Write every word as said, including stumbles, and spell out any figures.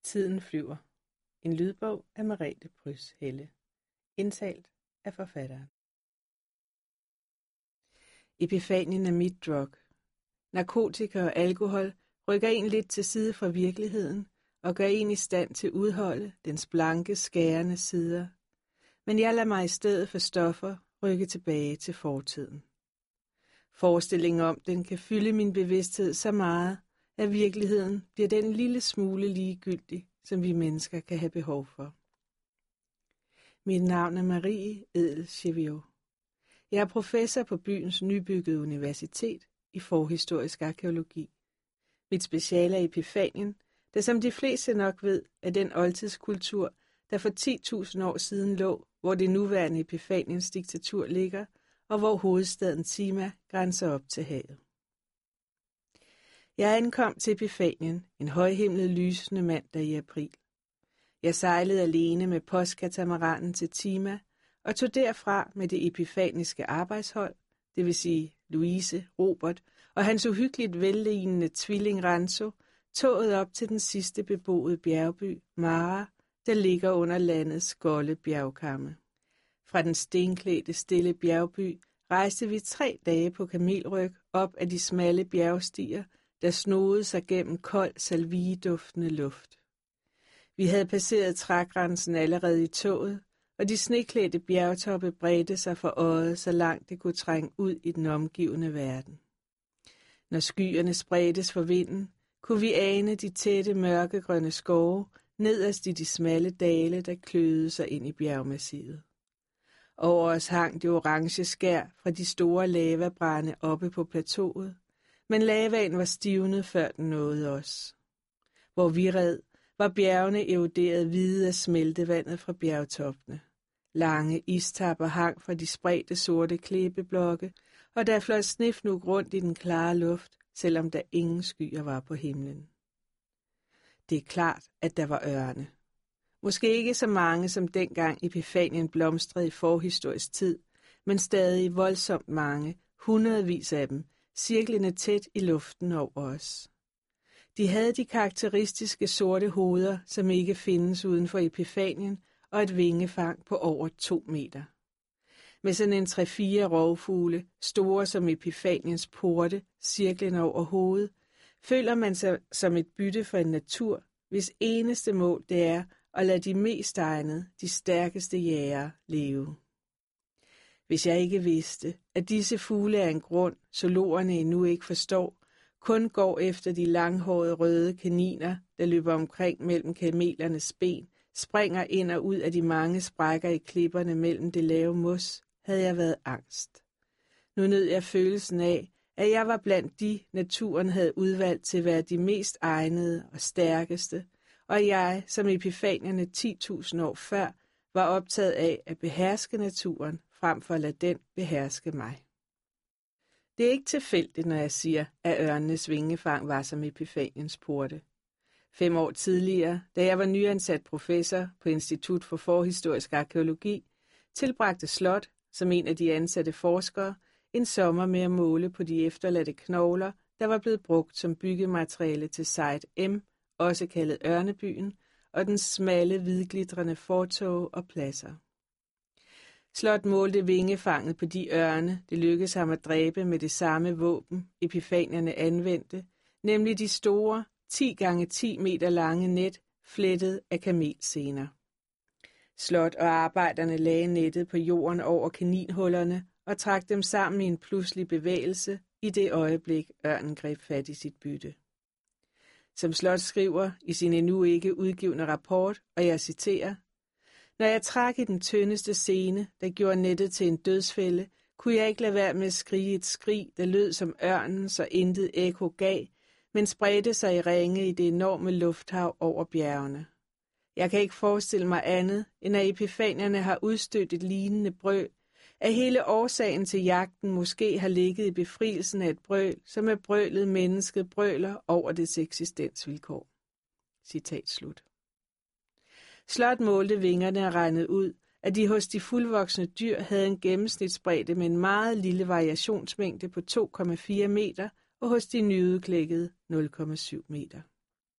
Tiden flyver. En lydbog af Merete Pryds Helle. Indtalt af forfatteren. Epifanien er mit drug. Narkotika og alkohol rykker en lidt til side fra virkeligheden og gør en i stand til at udholde dens blanke, skærende sider. Men jeg lader mig i stedet for stoffer rykke tilbage til fortiden. Forestillingen om den kan fylde min bevidsthed så meget, at virkeligheden bliver den lille smule ligegyldig, som vi mennesker kan have behov for. Mit navn er Marie Edel Cheviot. Jeg er professor på byens nybyggede universitet i forhistorisk arkæologi. Mit speciale er Epifanien, der som de fleste nok ved, er den oldtidskultur, der for ti tusind år siden lå, hvor det nuværende Epifaniens diktatur ligger, og hvor hovedstaden Thima grænser op til havet. Jeg ankom til Epifanien en højhimlet lysende mandag i april. Jeg sejlede alene med postkatamaranen til Thima og tog derfra med det epifaniske arbejdshold, det vil sige Louise, Robert og hans uhyggeligt vellignende tvilling Renzo, toget op til den sidste beboede bjergby, Mara, der ligger under landets golde bjergkamme. Fra den stenklædte stille bjergby rejste vi tre dage på kamelryg op ad de smalle bjergstier, der snodede sig gennem kold, salvieduftende luft. Vi havde passeret trægrænsen allerede i toget, og de sneklædte bjergtoppe bredte sig for øjet, så langt det kunne trænge ud i den omgivende verden. Når skyerne spredtes for vinden, kunne vi ane de tætte, mørkegrønne skove nederst i de smalle dale, der kløede sig ind i bjergmassivet. Over os hang det orange skær fra de store lavabrænde oppe på plateauet, men lavaen var stivnet, før den nåede os. Hvor vi red, var bjergene eroderet hvide af smeltevandet fra bjergtoppene. Lange istapper hang fra de spredte sorte klippeblokke, og der fløj snefnug rundt i den klare luft, selvom der ingen skyer var på himlen. Det er klart, at der var ørne. Måske ikke så mange som dengang Epifanien blomstrede i forhistorisk tid, men stadig voldsomt mange, hundredvis af dem, cirklende tæt i luften over os. De havde de karakteristiske sorte hoveder, som ikke findes uden for Epifanien, og et vingefang på over to meter. Med sådan en tre-fire rovfugle, store som Epifaniens porte, cirklende over hovedet, føler man sig som et bytte for en natur, hvis eneste mål det er at lade de mest egnede, de stærkeste jægere leve. Hvis jeg ikke vidste, at disse fugle er en grund, zoologerne endnu ikke forstår, kun går efter de langhårede røde kaniner, der løber omkring mellem kamelernes ben, springer ind og ud af de mange sprækker i klipperne mellem det lave mos, havde jeg været angst. Nu nød jeg følelsen af, at jeg var blandt de, naturen havde udvalgt til at være de mest egnede og stærkeste, og jeg, som epifanierne ti tusind år før, var optaget af at beherske naturen, frem for at lade den beherske mig. Det er ikke tilfældigt, når jeg siger, at ørnenes vingefang var som Epifaniens porte. Fem år tidligere, da jeg var nyansat professor på Institut for Forhistorisk Arkæologi, tilbragte Slot, som en af de ansatte forskere, en sommer med at måle på de efterladte knogler, der var blevet brugt som byggemateriale til Site M, også kaldet Ørnebyen, og den smalle, hvidglitrende fortove og pladser. Slot målte vingefanget på de ørne, det lykkedes ham at dræbe med det samme våben, epifanierne anvendte, nemlig de store, ti gange ti meter lange net, flettet af kamelsener. Slot og arbejderne lagde nettet på jorden over kaninhullerne og trak dem sammen i en pludselig bevægelse i det øjeblik, ørnen greb fat i sit bytte. Som Slot skriver i sin endnu ikke udgivne rapport, og jeg citerer, når jeg trak i den tyndeste sene, der gjorde nettet til en dødsfælde, kunne jeg ikke lade være med at skrige et skrig, der lød som ørnen, så intet ekko gav, men spredte sig i ringe i det enorme lufthav over bjergene. Jeg kan ikke forestille mig andet, end at epifanierne har udstødt et lignende brøl, at hele årsagen til jagten måske har ligget i befrielsen af et brøl, som er brølet mennesket brøler over dets eksistensvilkår. Citat slut. Slot målte vingerne og regnede ud, at de hos de fuldvoksne dyr havde en gennemsnitsbredde med en meget lille variationsmængde på to komma fire meter, og hos de nyudklækkede nul komma syv meter.